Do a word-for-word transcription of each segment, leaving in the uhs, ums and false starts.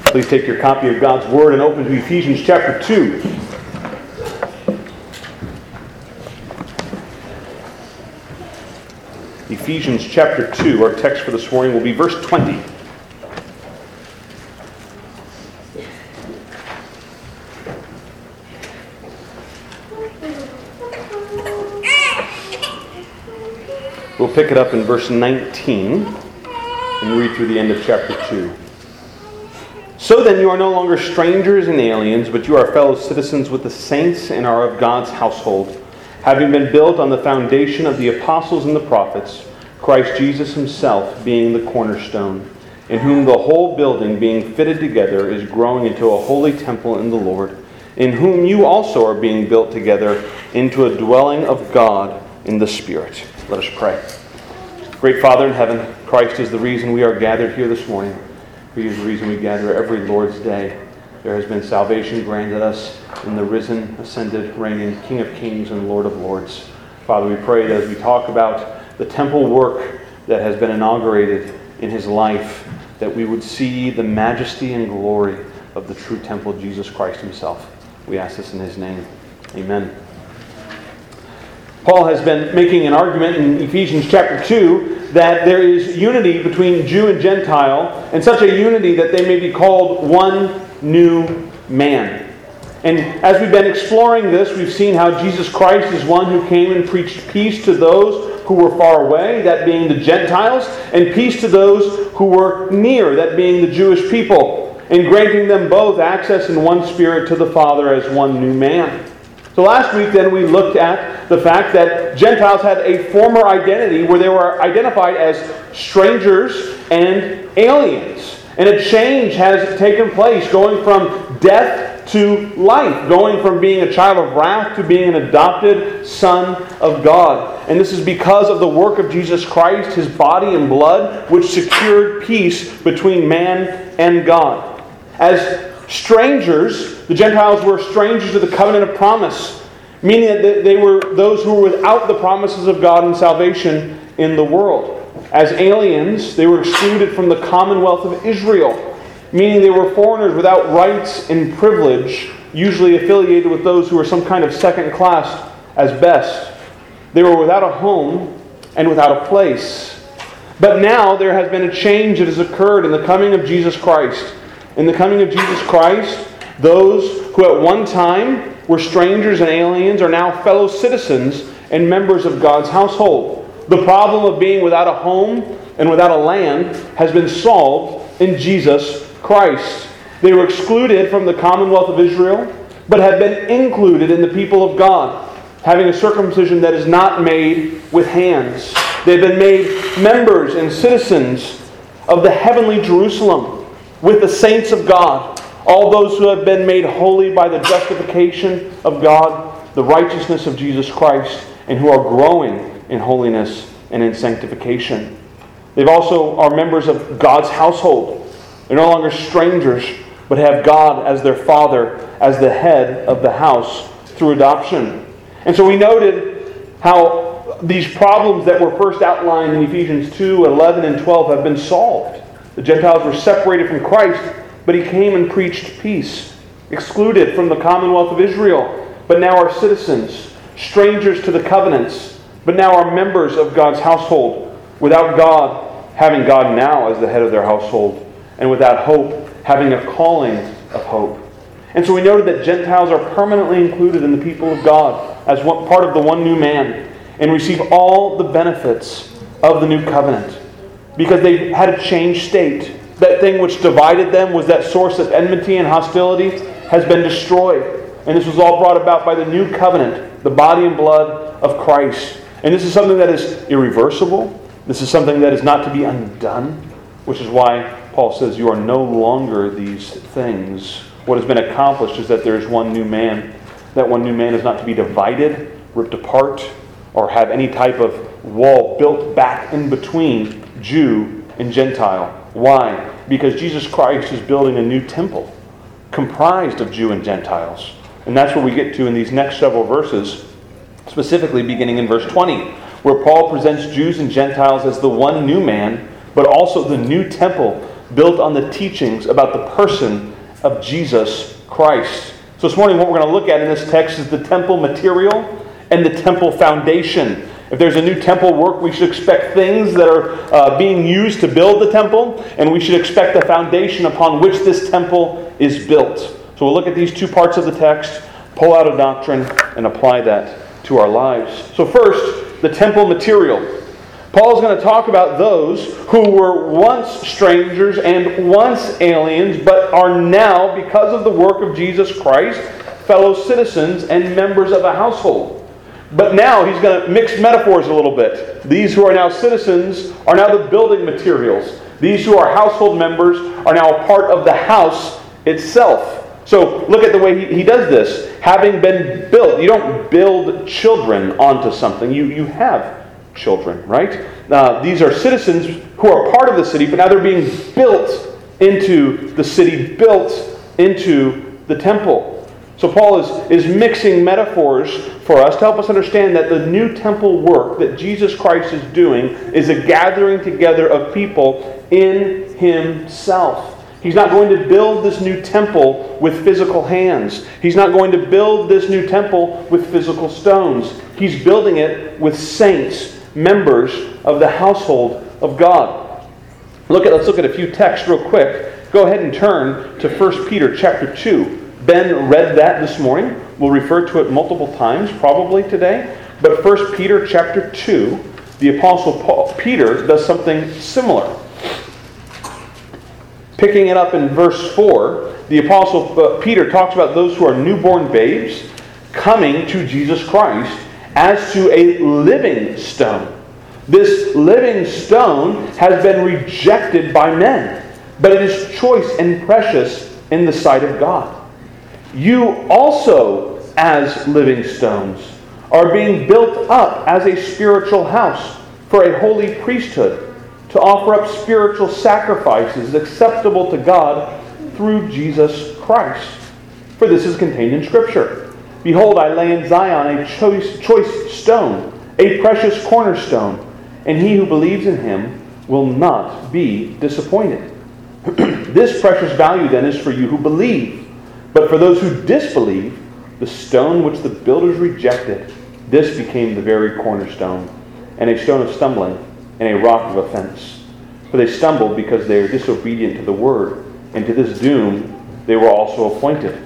Please take your copy of God's Word and open to Ephesians chapter two. Ephesians chapter two. Our text for this morning will be verse twenty. We'll pick it up in verse nineteen and read through the end of chapter two. So then you are no longer strangers and aliens, but you are fellow citizens with the saints and are of God's household, having been built on the foundation of the apostles and the prophets, Christ Jesus himself being the cornerstone, in whom the whole building being fitted together is growing into a holy temple in the Lord, in whom you also are being built together into a dwelling of God in the Spirit. Let us pray. Great Father in heaven, Christ is the reason we are gathered here this morning. He is the reason we gather every Lord's Day. There has been salvation granted us in the risen, ascended, reigning King of Kings and Lord of Lords. Father, we pray that as we talk about the temple work that has been inaugurated in his life, that we would see the majesty and glory of the true temple, Jesus Christ himself. We ask this in his name. Amen. Paul has been making an argument in Ephesians chapter two that there is unity between Jew and Gentile, and such a unity that they may be called one new man. And as we've been exploring this, we've seen how Jesus Christ is one who came and preached peace to those who were far away, that being the Gentiles, and peace to those who were near, that being the Jewish people, and granting them both access in one spirit to the Father as one new man. So last week then we looked at the fact that Gentiles had a former identity where they were identified as strangers and aliens. And a change has taken place, going from death to life, going from being a child of wrath to being an adopted son of God. And this is because of the work of Jesus Christ, his body and blood, which secured peace between man and God. As strangers, the Gentiles were strangers to the covenant of promise, meaning that they were those who were without the promises of God and salvation in the world. As aliens, they were excluded from the commonwealth of Israel, meaning they were foreigners without rights and privilege, usually affiliated with those who were some kind of second class as best. They were without a home and without a place. But now there has been a change that has occurred in the coming of Jesus Christ. In the coming of Jesus Christ, those who at one time were strangers and aliens are now fellow citizens and members of God's household. The problem of being without a home and without a land has been solved in Jesus Christ. They were excluded from the commonwealth of Israel, but have been included in the people of God, having a circumcision that is not made with hands. They've been made members and citizens of the heavenly Jerusalem, with the saints of God, all those who have been made holy by the justification of God, the righteousness of Jesus Christ, and who are growing in holiness and in sanctification. They also are members of God's household. They're no longer strangers, but have God as their Father, as the head of the house through adoption. And so we noted how these problems that were first outlined in Ephesians two, eleven, and twelve have been solved. The Gentiles were separated from Christ, but he came and preached peace. Excluded from the commonwealth of Israel, but now are citizens. Strangers to the covenants, but now are members of God's household. Without God, having God now as the head of their household. And without hope, having a calling of hope. And so we noted that Gentiles are permanently included in the people of God as one, part of the one new man, and receive all the benefits of the new covenant. Because they had a changed state. That thing which divided them was that source of enmity and hostility has been destroyed. And this was all brought about by the new covenant, the body and blood of Christ. And this is something that is irreversible. This is something that is not to be undone, which is why Paul says you are no longer these things. What has been accomplished is that there is one new man. That one new man is not to be divided, ripped apart, or have any type of wall built back in between Jew and Gentile. Why? Because Jesus Christ is building a new temple comprised of Jew and Gentiles. And that's what we get to in these next several verses, specifically beginning in verse twenty, where Paul presents Jews and Gentiles as the one new man, but also the new temple built on the teachings about the person of Jesus Christ. So this morning what we're going to look at in this text is the temple material and the temple foundation. If there's a new temple work, we should expect things that are uh, being used to build the temple, and we should expect the foundation upon which this temple is built. So we'll look at these two parts of the text, pull out a doctrine, and apply that to our lives. So first, the temple material. Paul's going to talk about those who were once strangers and once aliens, but are now, because of the work of Jesus Christ, fellow citizens and members of a household. But now he's going to mix metaphors a little bit. These who are now citizens are now the building materials. These who are household members are now a part of the house itself. So look at the way he, he does this. Having been built, you don't build children onto something. You, you have children, right? Uh, these are citizens who are part of the city, but now they're being built into the city, built into the temple. So Paul is, is mixing metaphors for us to help us understand that the new temple work that Jesus Christ is doing is a gathering together of people in Himself. He's not going to build this new temple with physical hands. He's not going to build this new temple with physical stones. He's building it with saints, members of the household of God. Look at, let's look at a few texts real quick. Go ahead and turn to First Peter chapter two. Ben read that this morning. We'll refer to it multiple times, probably today. But First Peter chapter two, the Apostle Paul, Peter does something similar. Picking it up in verse four, the Apostle Peter talks about those who are newborn babes coming to Jesus Christ as to a living stone. This living stone has been rejected by men, but it is choice and precious in the sight of God. You also, as living stones, are being built up as a spiritual house for a holy priesthood, to offer up spiritual sacrifices acceptable to God through Jesus Christ. For this is contained in Scripture. Behold, I lay in Zion a choice, choice stone, a precious cornerstone, and he who believes in him will not be disappointed. This precious value then is for you who believe. But for those who disbelieve, the stone which the builders rejected, this became the very cornerstone, and a stone of stumbling, and a rock of offense. For they stumbled because they are disobedient to the word, and to this doom they were also appointed.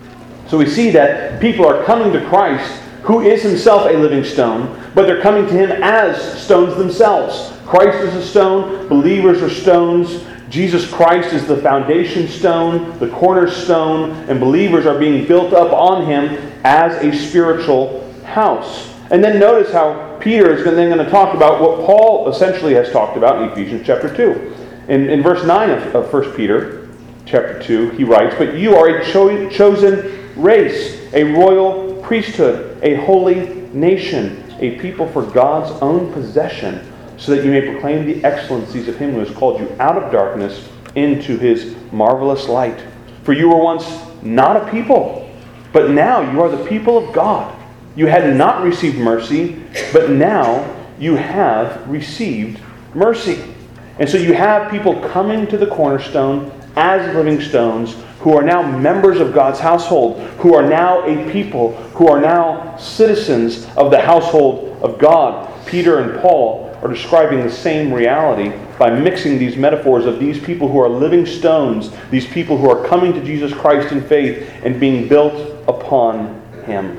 So we see that people are coming to Christ, who is himself a living stone, but they're coming to him as stones themselves. Christ is a stone, believers are stones, Jesus Christ is the foundation stone, the cornerstone, and believers are being built up on him as a spiritual house. And then notice how Peter is then going to talk about what Paul essentially has talked about in Ephesians chapter two. In, in verse nine of, of First Peter chapter two, he writes, "But you are a cho- chosen race, a royal priesthood, a holy nation, a people for God's own possession, so that you may proclaim the excellencies of him who has called you out of darkness into his marvelous light. For you were once not a people, but now you are the people of God. You had not received mercy, but now you have received mercy." And so you have people coming to the cornerstone as living stones who are now members of God's household, who are now a people, who are now citizens of the household of God. Peter and Paul are describing the same reality by mixing these metaphors of these people who are living stones, these people who are coming to Jesus Christ in faith and being built upon him.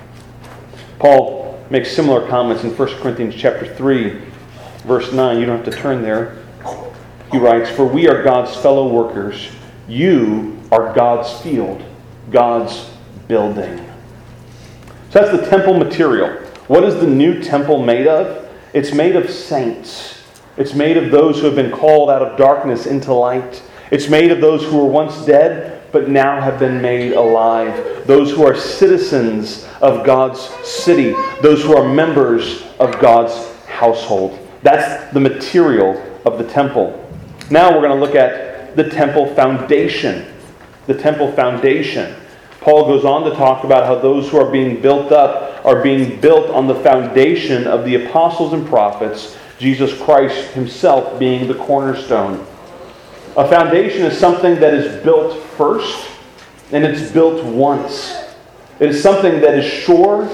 Paul makes similar comments in First Corinthians chapter three, verse nine. You don't have to turn there. He writes, "For we are God's fellow workers. You are God's field, God's building." So that's the temple material. What is the new temple made of? It's made of saints. It's made of those who have been called out of darkness into light. It's made of those who were once dead, but now have been made alive. Those who are citizens of God's city. Those who are members of God's household. That's the material of the temple. Now we're going to look at the temple foundation. The temple foundation. Paul goes on to talk about how those who are being built up are being built on the foundation of the apostles and prophets, Jesus Christ himself being the cornerstone. A foundation is something that is built first, and it's built once. It is something that is sure,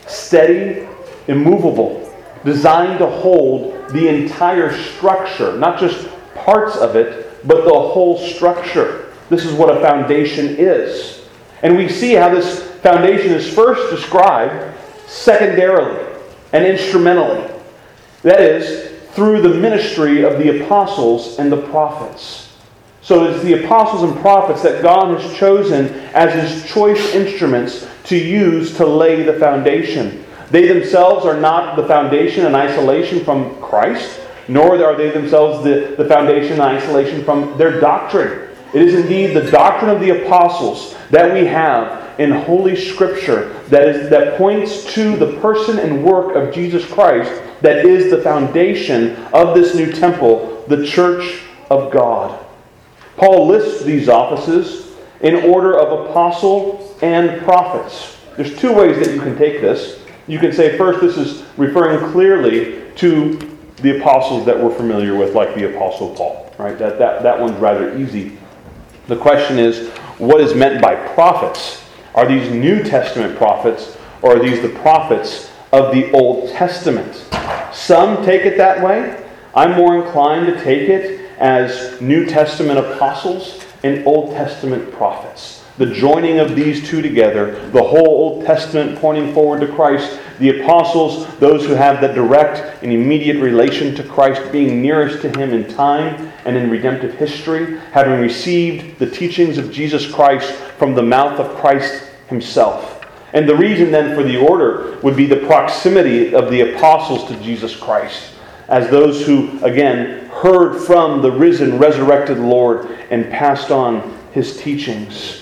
steady, immovable, designed to hold the entire structure, not just parts of it, but the whole structure. This is what a foundation is. And we see how this foundation is first described secondarily and instrumentally. That is, through the ministry of the apostles and the prophets. So it's the apostles and prophets that God has chosen as His choice instruments to use to lay the foundation. They themselves are not the foundation in isolation from Christ, nor are they themselves the, the foundation in isolation from their doctrine. It is indeed the doctrine of the apostles that we have in Holy Scripture that is that points to the person and work of Jesus Christ that is the foundation of this new temple, the church of God. Paul lists these offices in order of apostle and prophets. There's two ways that you can take this. You can say, first, this is referring clearly to the apostles that we're familiar with, like the Apostle Paul. Right? That, that, that one's rather easy. The question is, what is meant by prophets? Are these New Testament prophets, or are these the prophets of the Old Testament? Some take it that way. I'm more inclined to take it as New Testament apostles and Old Testament prophets. The joining of these two together, the whole Old Testament pointing forward to Christ, the apostles, those who have the direct and immediate relation to Christ, being nearest to Him in time and in redemptive history, having received the teachings of Jesus Christ from the mouth of Christ Himself. And the reason then for the order would be the proximity of the apostles to Jesus Christ, as those who, again, heard from the risen, resurrected Lord and passed on His teachings.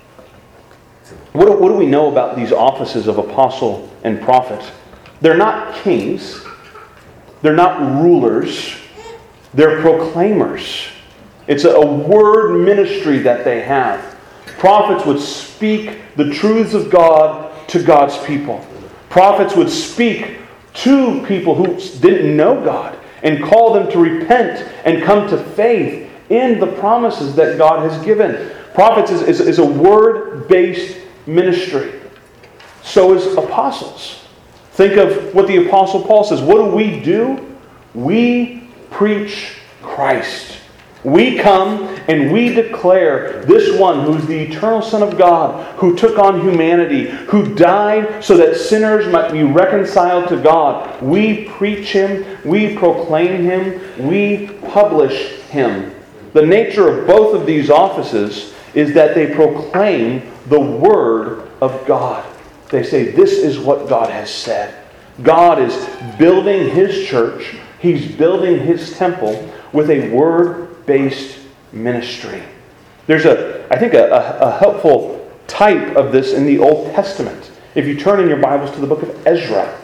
What do, what do we know about these offices of apostle and prophet? They're not kings. They're not rulers. They're proclaimers. It's a word ministry that they have. Prophets would speak the truths of God to God's people. Prophets would speak to people who didn't know God and call them to repent and come to faith in the promises that God has given. Prophets is, is, is a word-based ministry. So is apostles. Think of what the Apostle Paul says. What do we do? We preach Christ. We come and we declare this one who's the eternal Son of God, who took on humanity, who died so that sinners might be reconciled to God. We preach Him, we proclaim Him, we publish Him. The nature of both of these offices is that they proclaim the Word of God. They say, this is what God has said. God is building His church. He's building His temple with a word-based ministry. There's a, I think, a, a, a helpful type of this in the Old Testament. If you turn in your Bibles to the book of Ezra.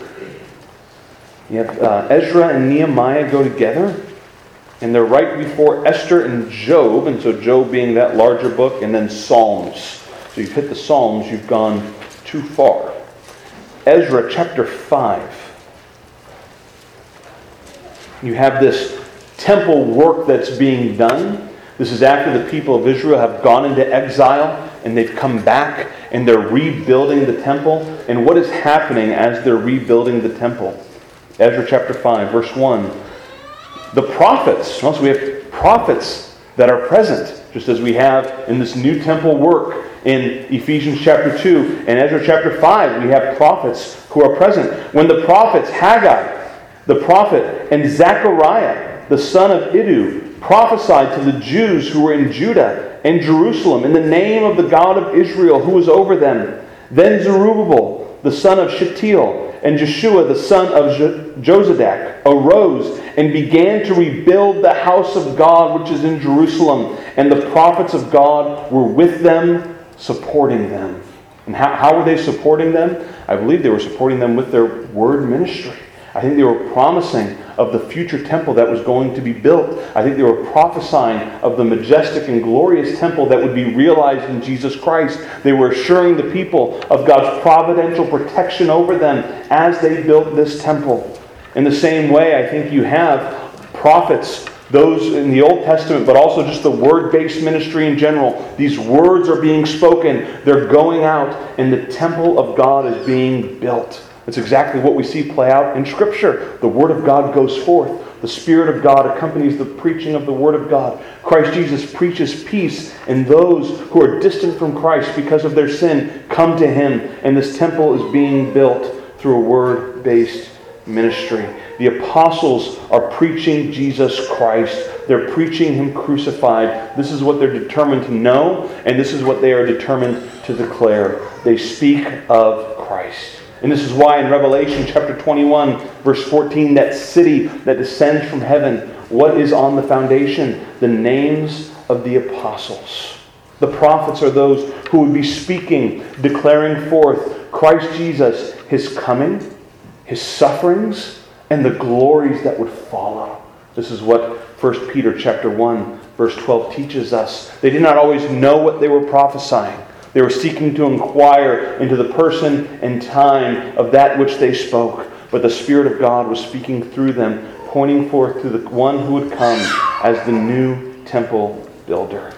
You have uh, Ezra and Nehemiah go together. And they're right before Esther and Job. And so Job being that larger book. And then Psalms. So you've hit the Psalms. You've gone too far. Ezra chapter five. You have this temple work that's being done. This is after the people of Israel have gone into exile and they've come back and they're rebuilding the temple. And what is happening as they're rebuilding the temple? Ezra chapter five, verse one. The prophets, so we have prophets that are present, just as we have in this new temple work. In Ephesians chapter two and Ezra chapter five, we have prophets who are present. When the prophets, Haggai, the prophet, and Zechariah, the son of Iddu, prophesied to the Jews who were in Judah and Jerusalem in the name of the God of Israel who was over them, then Zerubbabel, the son of Shealtiel, and Jeshua, the son of Jozadak, arose and began to rebuild the house of God which is in Jerusalem. And the prophets of God were with them, supporting them. And how, how were they supporting them? I believe they were supporting them with their word ministry. I think they were promising of the future temple that was going to be built. I think they were prophesying of the majestic and glorious temple that would be realized in Jesus Christ. They were assuring the people of God's providential protection over them as they built this temple. In the same way, I think you have prophets Those in the Old Testament, but also just the word-based ministry in general. These words are being spoken. They're going out, and the temple of God is being built. That's exactly what we see play out in Scripture. The Word of God goes forth. The Spirit of God accompanies the preaching of the Word of God. Christ Jesus preaches peace, and those who are distant from Christ because of their sin come to Him, and this temple is being built through a word-based ministry. The apostles are preaching Jesus Christ. They're preaching Him crucified. This is what they're determined to know, and this is what they are determined to declare. They speak of Christ. And this is why in Revelation chapter twenty-one, verse fourteen, that city that descends from heaven, what is on the foundation? The names of the apostles. The prophets are those who would be speaking, declaring forth Christ Jesus, His coming, His sufferings, and the glories that would follow. This is what First Peter chapter one, verse twelve teaches us. They did not always know what they were prophesying. They were seeking to inquire into the person and time of that which they spoke. But the Spirit of God was speaking through them, pointing forth to the one who would come as the new temple builder.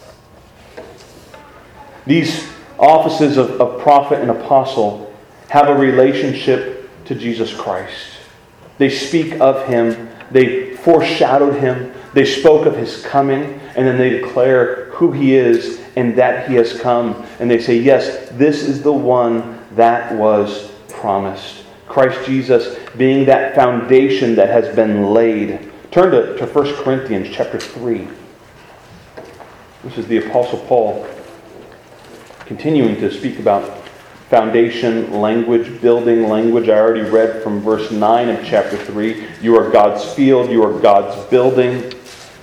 These offices of, of prophet and apostle have a relationship to Jesus Christ. They speak of Him. They foreshadowed Him. They spoke of His coming. And then they declare who He is and that He has come. And they say, yes, this is the one that was promised. Christ Jesus being that foundation that has been laid. Turn to, to First Corinthians chapter three. This is the Apostle Paul continuing to speak about foundation language, building language. I already read from verse nine of chapter three. You are God's field, you are God's building.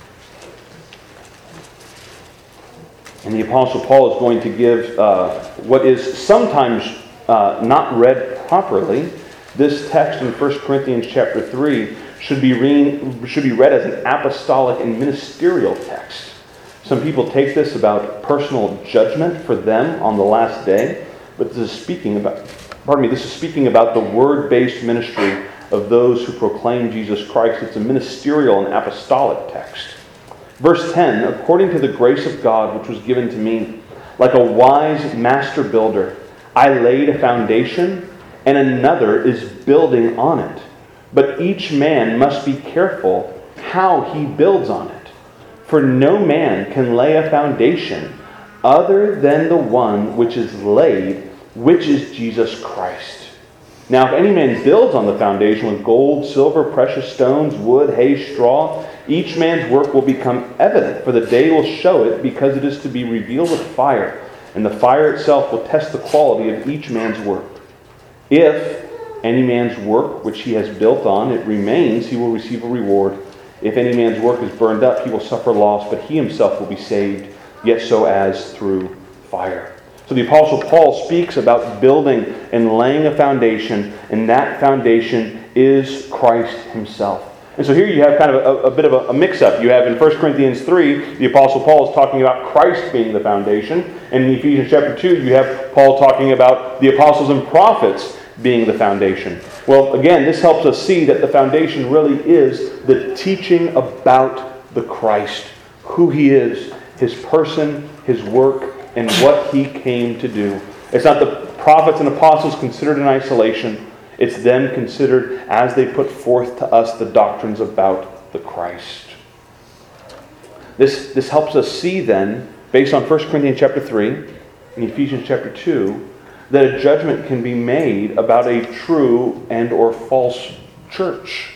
And the Apostle Paul is going to give uh, what is sometimes uh, not read properly. This text in First Corinthians chapter three should be, read, should be read as an apostolic and ministerial text. Some people take this about personal judgment for them on the last day, but this is speaking about, pardon me, this is speaking about the word-based ministry of those who proclaim Jesus Christ. It's a ministerial and apostolic text. Verse ten, according to the grace of God which was given to me, like a wise master builder, I laid a foundation, and another is building on it. But each man must be careful how he builds on it. For no man can lay a foundation other than the one which is laid, which is Jesus Christ. Now if any man builds on the foundation with gold, silver, precious stones, wood, hay, straw, each man's work will become evident, for the day will show it, because it is to be revealed with fire, and the fire itself will test the quality of each man's work. If any man's work which he has built on, it remains, he will receive a reward. If any man's work is burned up, he will suffer loss, but he himself will be saved, yet so as through fire. So the Apostle Paul speaks about building and laying a foundation, and that foundation is Christ Himself. And so here you have kind of a, a bit of a, a mix-up. You have in First Corinthians three, the Apostle Paul is talking about Christ being the foundation. And in Ephesians chapter two, you have Paul talking about the apostles and prophets being the foundation. Well, again, this helps us see that the foundation really is the teaching about the Christ, who He is, His person, His work, and what He came to do. It's not the prophets and apostles considered in isolation. It's them considered as they put forth to us the doctrines about the Christ. This, this helps us see then, based on First Corinthians chapter three and Ephesians chapter two, that a judgment can be made about a true and or false church.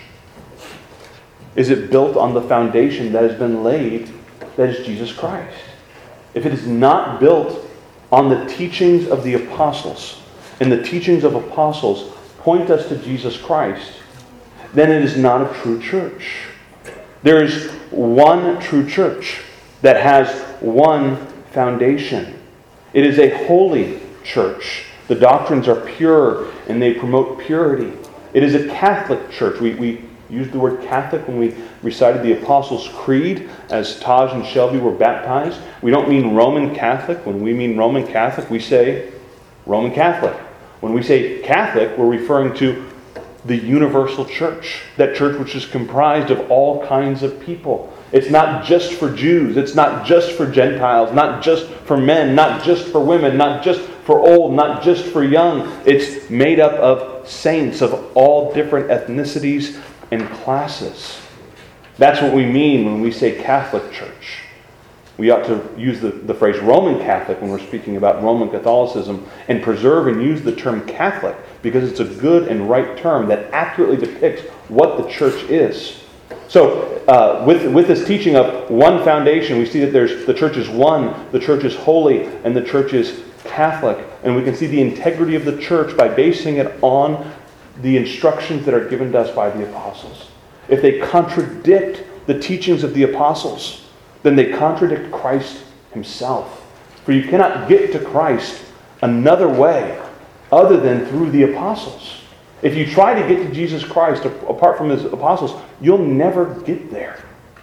Is it built on the foundation that has been laid, that is Jesus Christ? If it is not built on the teachings of the apostles, and the teachings of apostles point us to Jesus Christ, then it is not a true church. There is one true church that has one foundation. It is a holy church. The doctrines are pure and they promote purity. It is a Catholic church. We, we used the word Catholic when we recited the Apostles' Creed as Taj and Shelby were baptized. We don't mean Roman Catholic. When we mean Roman Catholic, we say Roman Catholic. When we say Catholic, we're referring to the universal church, that church which is comprised of all kinds of people. It's not just for Jews, it's not just for Gentiles, not just for men, not just for women, not just for old, not just for young. It's made up of saints of all different ethnicities and classes. That's what we mean when we say Catholic Church. We ought to use the, the phrase Roman Catholic when we're speaking about Roman Catholicism, and preserve and use the term Catholic because it's a good and right term that accurately depicts what the church is. So uh, with, with this teaching of one foundation, we see that there's the church is one, the church is holy, and the church is Catholic. And we can see the integrity of the church by basing it on the instructions that are given to us by the apostles. If they contradict the teachings of the apostles, then they contradict Christ himself. For you cannot get to Christ another way other than through the apostles. If you try to get to Jesus Christ apart from his apostles, you'll never get there.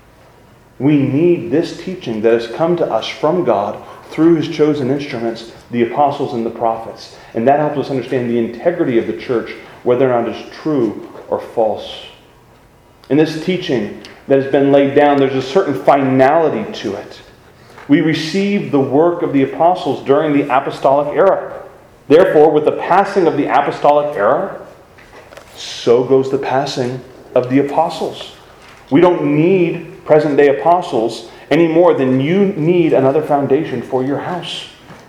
We need this teaching that has come to us from God through his chosen instruments, the apostles and the prophets. And that helps us understand the integrity of the church, whether or not it's true or false. In this teaching that has been laid down, there's a certain finality to it. We receive the work of the apostles during the apostolic era. Therefore, with the passing of the apostolic era, so goes the passing of the apostles. We don't need present-day apostles any more than you need another foundation for your house.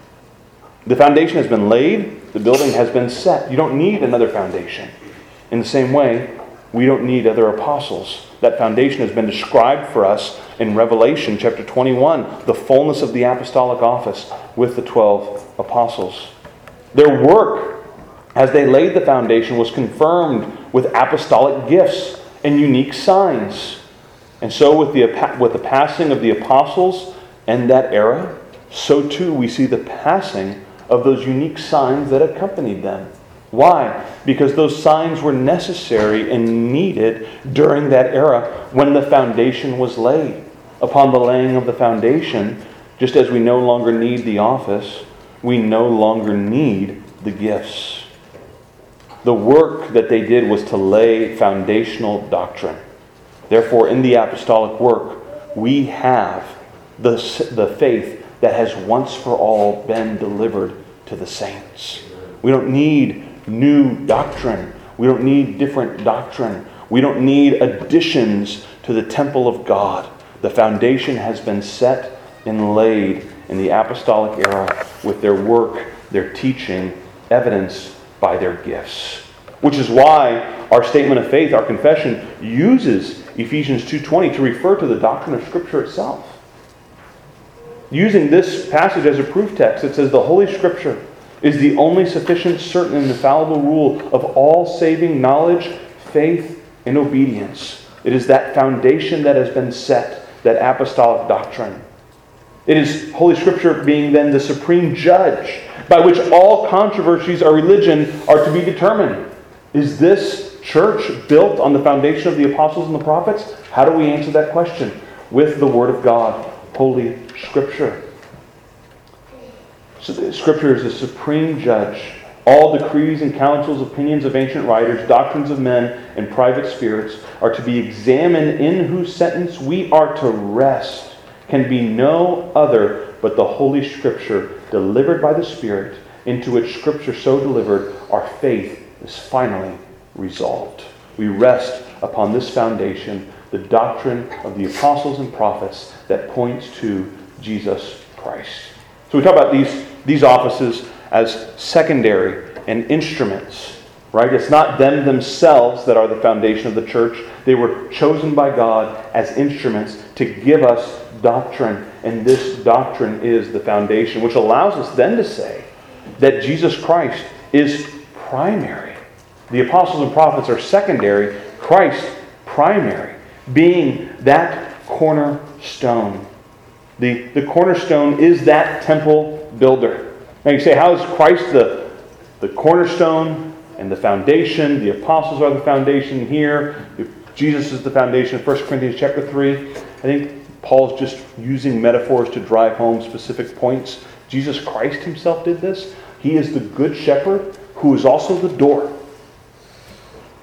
The foundation has been laid. The building has been set. You don't need another foundation. In the same way, we don't need other apostles. That foundation has been described for us in Revelation chapter twenty-one, the fullness of the apostolic office with the twelve apostles. Their work, as they laid the foundation, was confirmed with apostolic gifts and unique signs. And so with the, with the passing of the apostles and that era, so too we see the passing of those unique signs that accompanied them. Why? Because those signs were necessary and needed during that era when the foundation was laid. Upon the laying of the foundation, just as we no longer need the office, we no longer need the gifts. The work that they did was to lay foundational doctrine. Therefore, in the apostolic work, we have the, the faith that has once for all been delivered to the saints. We don't need new doctrine. We don't need different doctrine. We don't need additions to the temple of God. The foundation has been set and laid in the apostolic era with their work, their teaching, evidenced by their gifts. Which is why our statement of faith, our confession, uses Ephesians two twenty to refer to the doctrine of Scripture itself. Using this passage as a proof text, it says the Holy Scripture is the only sufficient, certain, and infallible rule of all saving knowledge, faith, and obedience. It is that foundation that has been set, that apostolic doctrine. It is Holy Scripture being then the supreme judge by which all controversies of religion are to be determined. Is this church built on the foundation of the apostles and the prophets? How do we answer that question? With the Word of God, Holy Scripture. So the Scripture is the supreme judge. All decrees and counsels, opinions of ancient writers, doctrines of men, and private spirits are to be examined, in whose sentence we are to rest. Can be no other but the Holy Scripture delivered by the Spirit, into which Scripture so delivered, our faith is finally resolved. We rest upon this foundation, the doctrine of the apostles and prophets that points to Jesus Christ. So we talk about these, these offices as secondary and instruments, right? It's not them themselves that are the foundation of the church. They were chosen by God as instruments to give us doctrine, and this doctrine is the foundation, which allows us then to say that Jesus Christ is primary. The apostles and prophets are secondary, Christ primary, being that cornerstone. The, the cornerstone is that temple builder. Now you say, how is Christ the, the cornerstone and the foundation? The apostles are the foundation here. Jesus is the foundation. First Corinthians chapter three. I think Paul's just using metaphors to drive home specific points. Jesus Christ himself did this. He is the good shepherd who is also the door.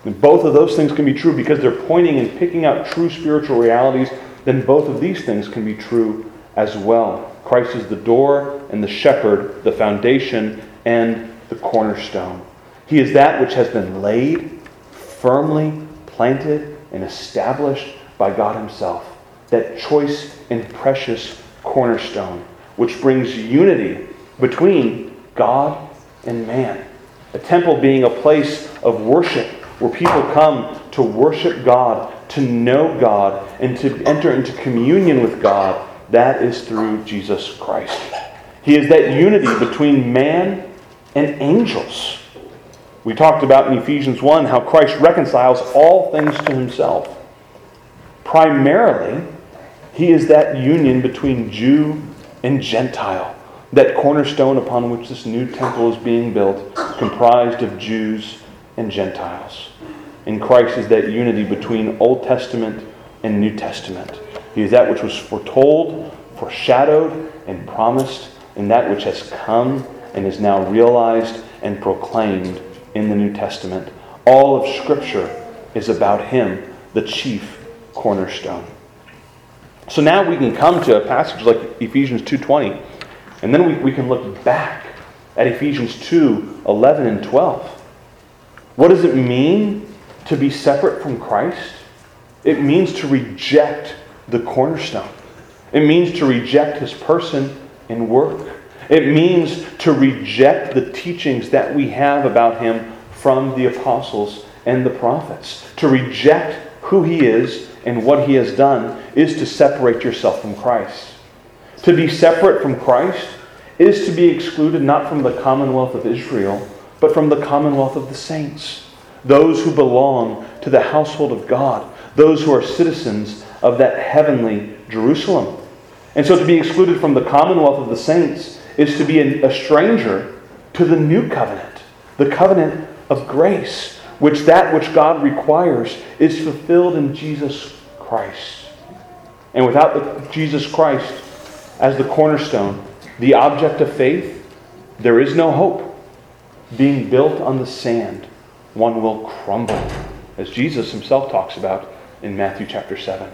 And both of those things can be true because they're pointing and picking out true spiritual realities. Then both of these things can be true as well. Christ is the door and the shepherd, the foundation and the cornerstone. He is that which has been laid, firmly planted, and established by God Himself. That choice and precious cornerstone, which brings unity between God and man. A temple being a place of worship where people come to worship God, to know God, and to enter into communion with God. That is through Jesus Christ. He is that unity between man and angels. We talked about in Ephesians one how Christ reconciles all things to Himself. Primarily, He is that union between Jew and Gentile. That cornerstone upon which this new temple is being built, comprised of Jews and Gentiles. And Christ is that unity between Old Testament and New Testament. He is that which was foretold, foreshadowed, and promised, and that which has come and is now realized and proclaimed in the New Testament. All of Scripture is about Him, the chief cornerstone. So now we can come to a passage like Ephesians two twenty, and then we, we can look back at Ephesians two eleven and twelve. What does it mean to be separate from Christ? It means to reject the cornerstone. It means to reject His person and work. It means to reject the teachings that we have about Him from the apostles and the prophets. To reject who He is and what He has done is to separate yourself from Christ. To be separate from Christ is to be excluded not from the commonwealth of Israel, but from the commonwealth of the saints. Those who belong to the household of God. Those who are citizens of that heavenly Jerusalem. And so to be excluded from the commonwealth of the saints is to be a stranger to the new covenant, the covenant of grace, which that which God requires is fulfilled in Jesus Christ. And without the, Jesus Christ as the cornerstone, the object of faith, there is no hope. Being built on the sand, one will crumble, as Jesus Himself talks about in Matthew chapter seven.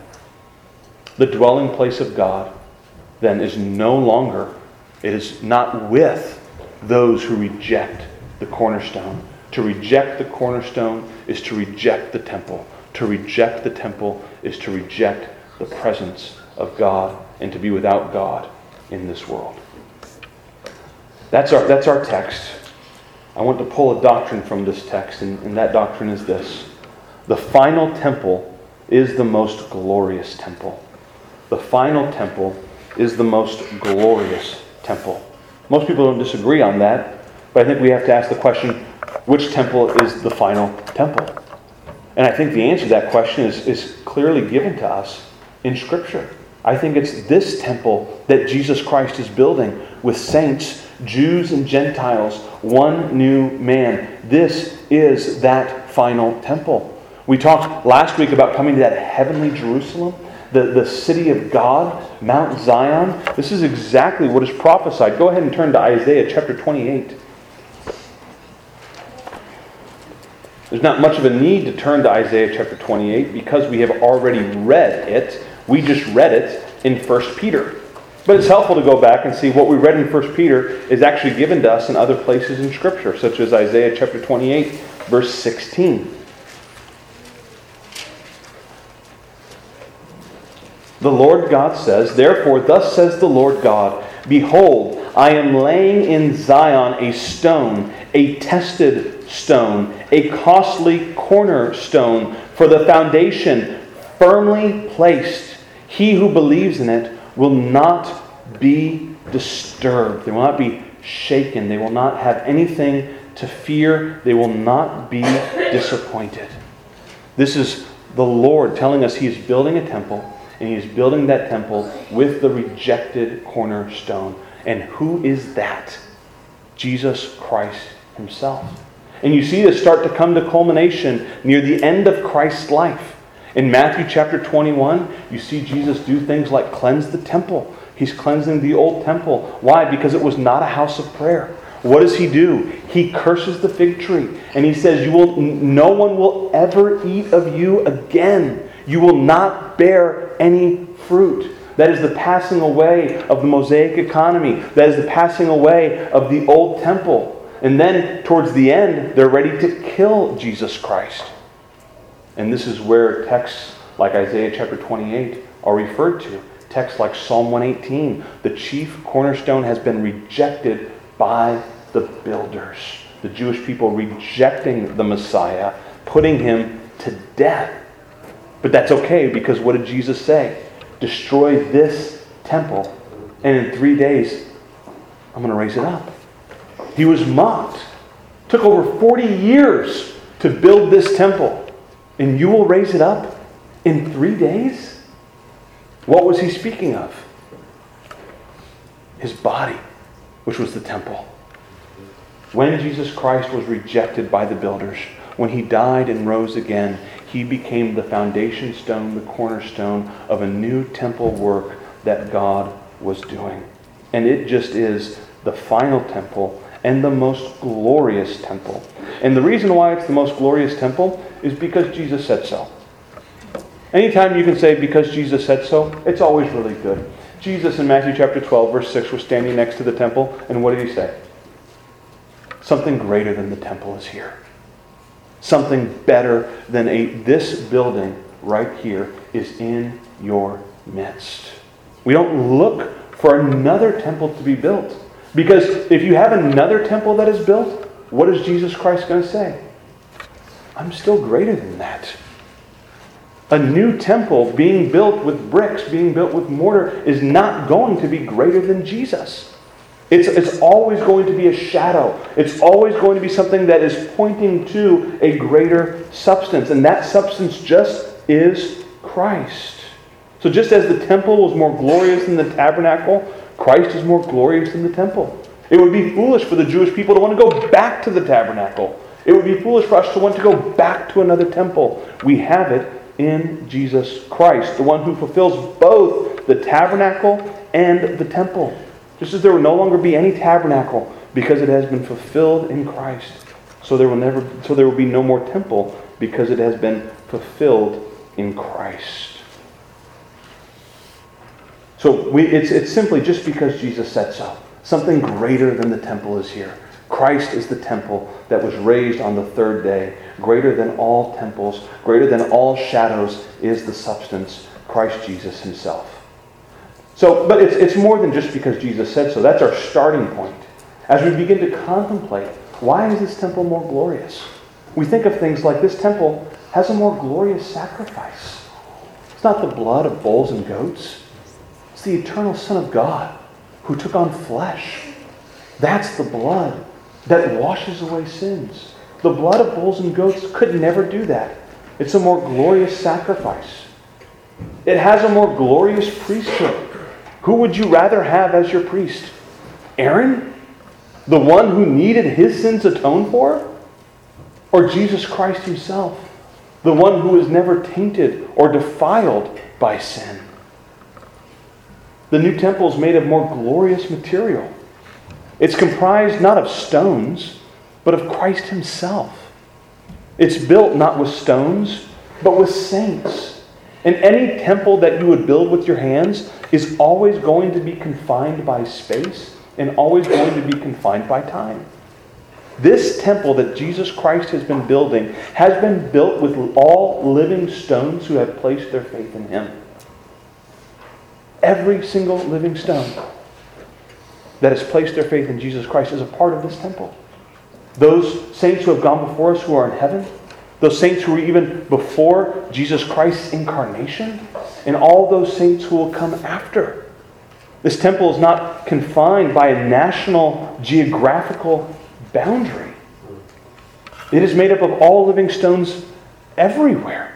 The dwelling place of God then is no longer, it is not with those who reject the cornerstone. To reject the cornerstone is to reject the temple. To reject the temple is to reject the presence of God and to be without God in this world. That's our, that's our text. I want to pull a doctrine from this text, and, and that doctrine is this. The final temple is the most glorious temple. The final temple is the most glorious temple. Most people don't disagree on that, but I think we have to ask the question, which temple is the final temple? And I think the answer to that question is, is clearly given to us in Scripture. I think it's this temple that Jesus Christ is building with saints, Jews and Gentiles, one new man. This is that final temple. We talked last week about coming to that heavenly Jerusalem, the, the city of God, Mount Zion. This is exactly what is prophesied. Go ahead and turn to Isaiah chapter twenty-eight. There's not much of a need to turn to Isaiah chapter twenty-eight because we have already read it. We just read it in First Peter. But it's helpful to go back and see what we read in First Peter is actually given to us in other places in Scripture, such as Isaiah chapter twenty-eight, verse sixteen. The Lord God says, "Therefore thus says the Lord God, Behold, I am laying in Zion a stone, a tested stone, a costly cornerstone for the foundation, firmly placed. He who believes in it will not be disturbed." They will not be shaken. They will not have anything to fear. They will not be disappointed. This is the Lord telling us He is building a temple, and He is building that temple with the rejected cornerstone. And who is that? Jesus Christ Himself. And you see this start to come to culmination near the end of Christ's life. In Matthew chapter twenty-one, you see Jesus do things like cleanse the temple. He's cleansing the old temple. Why? Because it was not a house of prayer. what does he do? He curses the fig tree. And he says, "You will, no one will ever eat of you again. You will not bear any fruit." That is the passing away of the Mosaic economy. That is the passing away of the old temple. And then, towards the end, they're ready to kill Jesus Christ. And this is where texts like Isaiah chapter twenty-eight are referred to. Texts like Psalm one eighteen. The chief cornerstone has been rejected by the builders. The Jewish people rejecting the Messiah, putting him to death. But that's okay, because what did Jesus say? Destroy this temple, and in three days, I'm going to raise it up. He was mocked. It took over forty years to build this temple, and you will raise it up in three days? What was he speaking of? His body, which was the temple. When Jesus Christ was rejected by the builders, when he died and rose again, he became the foundation stone, the cornerstone of a new temple work that God was doing. And it just is the final temple and the most glorious temple. And the reason why it's the most glorious temple is because Jesus said so. Anytime you can say because Jesus said so, it's always really good. Jesus in Matthew chapter twelve, verse six, was standing next to the temple, and what did he say? Something greater than the temple is here. Something better than a this building right here is in your midst. We don't look for another temple to be built. Because if you have another temple that is built, what is Jesus Christ going to say? I'm still greater than that. A new temple being built with bricks, being built with mortar, is not going to be greater than Jesus. It's, it's always going to be a shadow. It's always going to be something that is pointing to a greater substance. And that substance just is Christ. So just as the temple was more glorious than the tabernacle, Christ is more glorious than the temple. It would be foolish for the Jewish people to want to go back to the tabernacle. It would be foolish for us to want to go back to another temple. We have it in Jesus Christ, the one who fulfills both the tabernacle and the temple. Just as there will no longer be any tabernacle because it has been fulfilled in Christ. So there will never so there will be no more temple because it has been fulfilled in Christ. So we, it's, it's simply just because Jesus said so. Something greater than the temple is here. Christ is the temple that was raised on the third day. Greater than all temples, greater than all shadows is the substance, Christ Jesus himself. So, but it's, it's more than just because Jesus said so. That's our starting point. As we begin to contemplate, why is this temple more glorious? We think of things like this temple has a more glorious sacrifice. It's not the blood of bulls and goats. It's the eternal Son of God who took on flesh. That's the blood that washes away sins. The blood of bulls and goats could never do that. It's a more glorious sacrifice. It has a more glorious priesthood. Who would you rather have as your priest? Aaron? The one who needed his sins atoned for? Or Jesus Christ himself? The one who is never tainted or defiled by sin? The new temple is made of more glorious material. It's comprised not of stones, but of Christ himself. It's built not with stones, but with saints. And any temple that you would build with your hands is always going to be confined by space and always going to be confined by time. This temple that Jesus Christ has been building has been built with all living stones who have placed their faith in him. Every single living stone that has placed their faith in Jesus Christ is a part of this temple. Those saints who have gone before us who are in heaven, those saints who were even before Jesus Christ's incarnation, and all those saints who will come after. This temple is not confined by a national geographical boundary. It is made up of all living stones everywhere.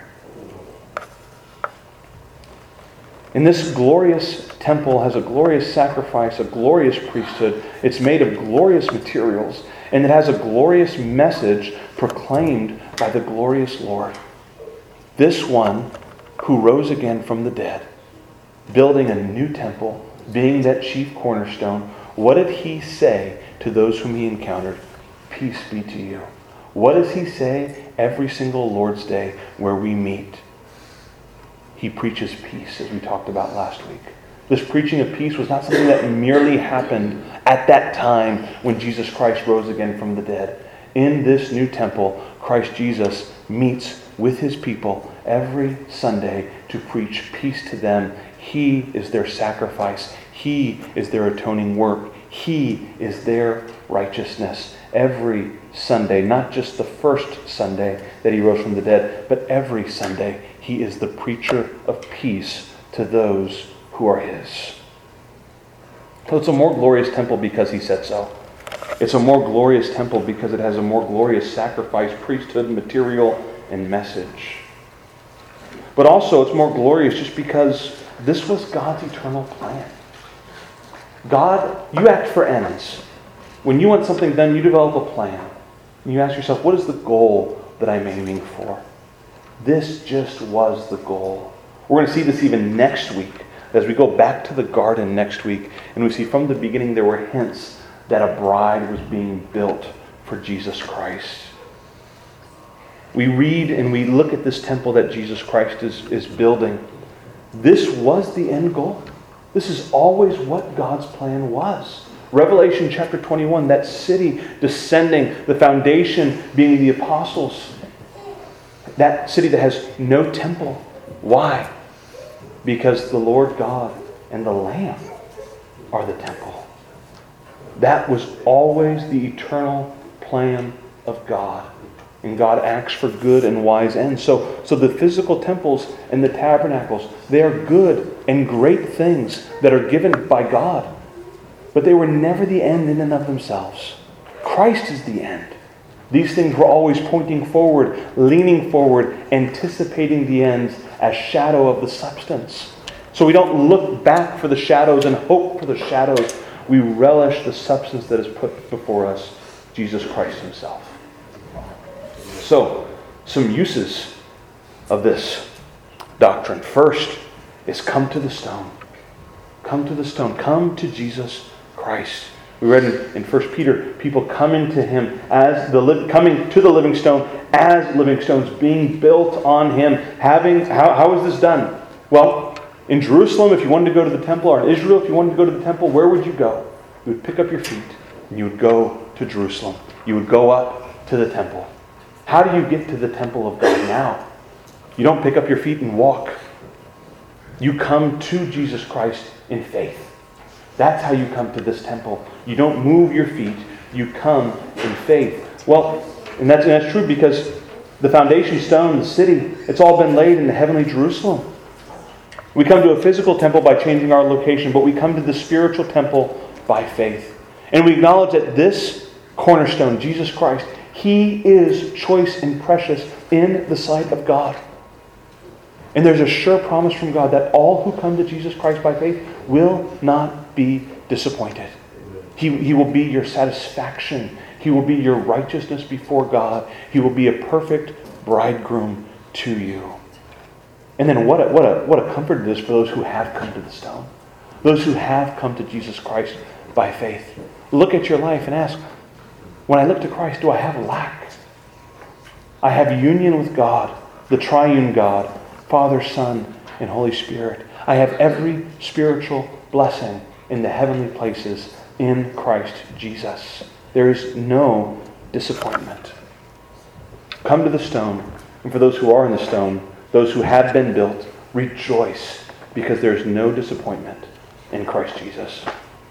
And this glorious temple has a glorious sacrifice, a glorious priesthood. It's made of glorious materials, and it has a glorious message proclaimed by the glorious Lord. This one who rose again from the dead, building a new temple, being that chief cornerstone, What did he say to those whom he encountered? Peace be to you. What does he say every single Lord's Day where we meet? He preaches peace, as we talked about last week. This preaching of peace was not something that merely happened at that time when Jesus Christ rose again from the dead. In this new temple, Christ Jesus meets with his people every Sunday to preach peace to them. He is their sacrifice. He is their atoning work. He is their righteousness. Every Sunday, not just the first Sunday that he rose from the dead, but every Sunday, he is the preacher of peace to those who are his. So it's a more glorious temple because he said so. It's a more glorious temple because it has a more glorious sacrifice, priesthood, material, and message. But also it's more glorious just because this was God's eternal plan. God, you act for ends. When you want something done, you develop a plan. And you ask yourself, what is the goal that I'm aiming for? This just was the goal. We're going to see this even next week as we go back to the garden next week. And we see from the beginning there were hints that a bride was being built for Jesus Christ. We read and we look at this temple that Jesus Christ is, is building. This was the end goal. This is always what God's plan was. Revelation chapter twenty-one, that city descending, the foundation being the apostles. That city that has no temple. Why? Because the Lord God and the Lamb are the temple. That was always the eternal plan of God. And God acts for good and wise ends. So, so the physical temples and the tabernacles, they are good and great things that are given by God. But they were never the end in and of themselves. Christ is the end. These things were always pointing forward, leaning forward, anticipating the ends as shadow of the substance. So we don't look back for the shadows and hope for the shadows. We relish the substance that is put before us, Jesus Christ himself. So, some uses of this doctrine. First is come to the stone. Come to the stone. Come to Jesus Christ. We read in, in First Peter, people coming to him as the li- coming to the living stone as living stones, being built on him. Having how, how is this done? Well, in Jerusalem, if you wanted to go to the temple, or in Israel, if you wanted to go to the temple, where would you go? You would pick up your feet and you would go to Jerusalem. You would go up to the temple. How do you get to the temple of God now? You don't pick up your feet and walk. You come to Jesus Christ in faith. That's how you come to this temple. You don't move your feet. You come in faith. Well, and that's, and that's true because the foundation stone, the city, it's all been laid in the heavenly Jerusalem. We come to a physical temple by changing our location, but we come to the spiritual temple by faith. And we acknowledge that this cornerstone, Jesus Christ, he is choice and precious in the sight of God. And there's a sure promise from God that all who come to Jesus Christ by faith will not be disappointed. He, he will be your satisfaction. He will be your righteousness before God. He will be a perfect bridegroom to you. And then what a, what a, what a comfort it is for those who have come to the stone. Those who have come to Jesus Christ by faith. Look at your life and ask, when I look to Christ, do I have lack? I have union with God, the triune God, Father, Son, and Holy Spirit. I have every spiritual blessing in the heavenly places in Christ Jesus. There is no disappointment. Come to the stone, and for those who are in the stone, those who have been built, rejoice, because there is no disappointment in Christ Jesus.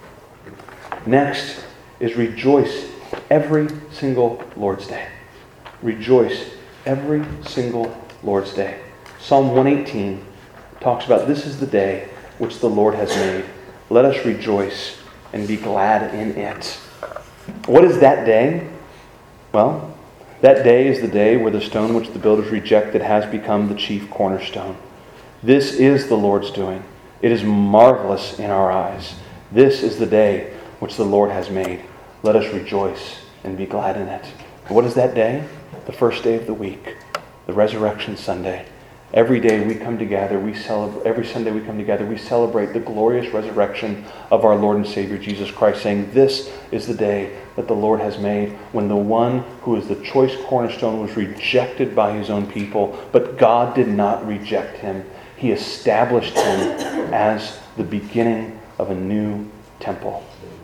Next is rejoice every single Lord's Day. Rejoice every single Lord's Day. Psalm one eighteen talks about this is the day which the Lord has made. Let us rejoice and be glad in it. What is that day? Well, that day is the day where the stone which the builders rejected has become the chief cornerstone. This is the Lord's doing. It is marvelous in our eyes. This is the day which the Lord has made. Let us rejoice and be glad in it. What is that day? The first day of the week, the Resurrection Sunday. Every day we come together, we celebrate, every Sunday we come together, we celebrate the glorious resurrection of our Lord and Savior Jesus Christ, saying this is the day that the Lord has made, when the one who is the choice cornerstone was rejected by his own people, but God did not reject him. He established him as the beginning of a new temple.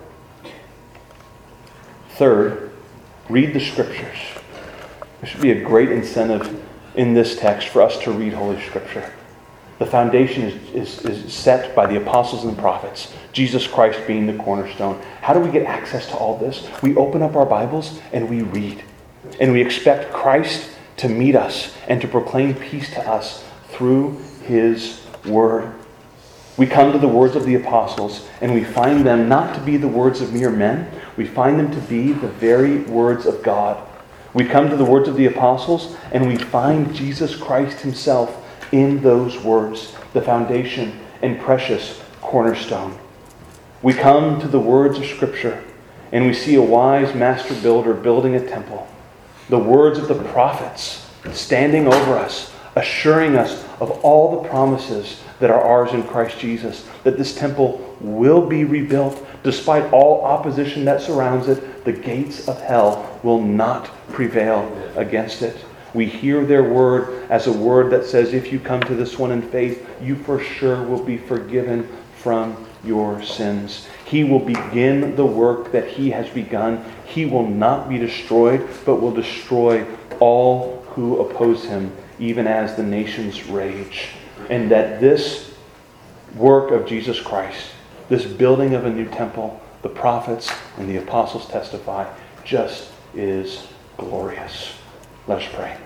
Third, read the Scriptures. There should be a great incentive in this text for us to read Holy Scripture. The foundation is, is, is set by the apostles and the prophets, Jesus Christ being the cornerstone. How do we get access to all this? We open up our Bibles and we read. And we expect Christ to meet us and to proclaim peace to us through His Word. We come to the words of the apostles and we find them not to be the words of mere men. We find them to be the very words of God. We come to the words of the apostles and we find Jesus Christ Himself in those words, the foundation and precious cornerstone. We come to the words of Scripture and we see a wise master builder building a temple. The words of the prophets standing over us, assuring us of all the promises that are ours in Christ Jesus, that this temple will be rebuilt despite all opposition that surrounds it. The gates of hell will not prevail against it. We hear their word as a word that says, if you come to this one in faith, you for sure will be forgiven from your sins. He will begin the work that He has begun. He will not be destroyed, but will destroy all who oppose Him, even as the nations rage. And that this work of Jesus Christ, this building of a new temple, the prophets and the apostles testify, just is glorious. Let us pray.